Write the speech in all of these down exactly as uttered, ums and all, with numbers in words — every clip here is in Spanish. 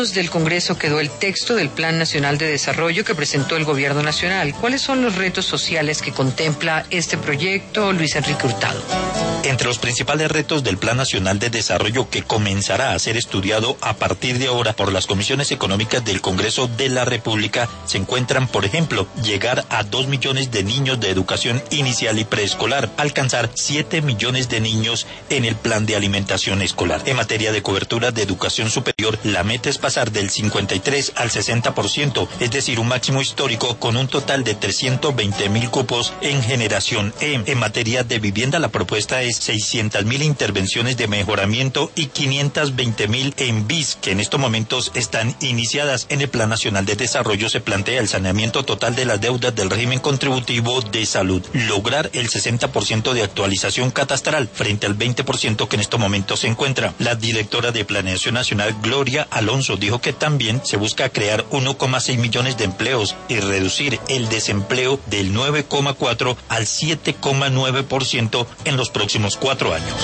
manos del Congreso quedó el texto del Plan Nacional de Desarrollo que presentó el Gobierno Nacional. ¿Cuáles son los retos sociales que contempla este proyecto, Luis Enrique Hurtado? Entre los principales retos del Plan Nacional de Desarrollo, que comenzará a ser estudiado a partir de ahora por las comisiones económicas del Congreso de la República, se encuentran, por ejemplo, llegar a dos millones de niños de educación inicial y preescolar, alcanzar siete millones de niños en el plan de alimentación escolar. En materia de cobertura de educación superior, la meta es pasar del cincuenta y tres al sesenta por ciento, es decir, un máximo histórico con un total de trescientos veinte mil cupos en generación E. En materia de vivienda, la propuesta es seiscientas mil intervenciones de mejoramiento y quinientas veinte mil en B I S, que en estos momentos están iniciadas. En el Plan Nacional de Desarrollo se plantea el saneamiento total de las deudas del régimen contributivo de salud, lograr el sesenta por ciento de actualización catastral frente al veinte por ciento que en estos momentos se encuentra. La directora de Planeación Nacional, Gloria Alonso, dijo que también se busca crear uno coma seis millones de empleos y reducir el desempleo del nueve coma cuatro al siete coma nueve por ciento en los próximos cuatro años.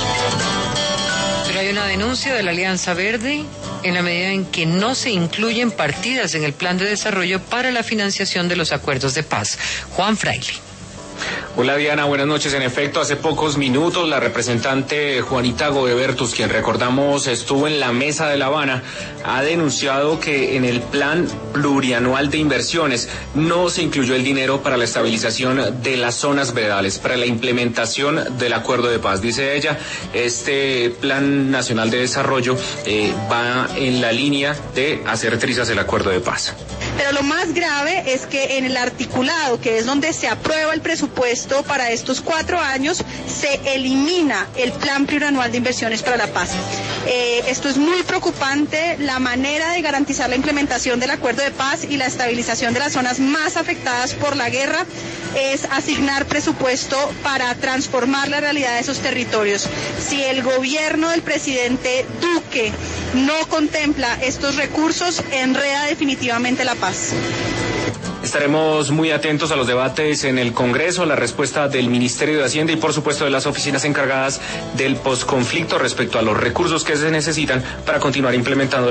Pero hay una denuncia de la Alianza Verde en la medida en que no se incluyen partidas en el plan de desarrollo para la financiación de los acuerdos de paz. Juan Fraile. Hola Diana, buenas noches. En efecto, hace pocos minutos la representante Juanita Godebertus, quien recordamos estuvo en la mesa de La Habana, ha denunciado que en el plan plurianual de inversiones no se incluyó el dinero para la estabilización de las zonas veredales, para la implementación del acuerdo de paz. Dice ella, este plan nacional de desarrollo eh, va en la línea de hacer trizas el acuerdo de paz. Pero lo más grave es que en el articulado, que es donde se aprueba el presupuesto para estos cuatro años, se elimina el plan plurianual de inversiones para la paz. Eh, esto es muy preocupante. La manera de garantizar la implementación del acuerdo de paz y la estabilización de las zonas más afectadas por la guerra es asignar presupuesto para transformar la realidad de esos territorios. Si el gobierno del presidente Duque no contempla estos recursos, enreda definitivamente la paz. Estaremos muy atentos a los debates en el Congreso, la respuesta del Ministerio de Hacienda y por supuesto de las oficinas encargadas del posconflicto respecto a los recursos que se necesitan para continuar implementando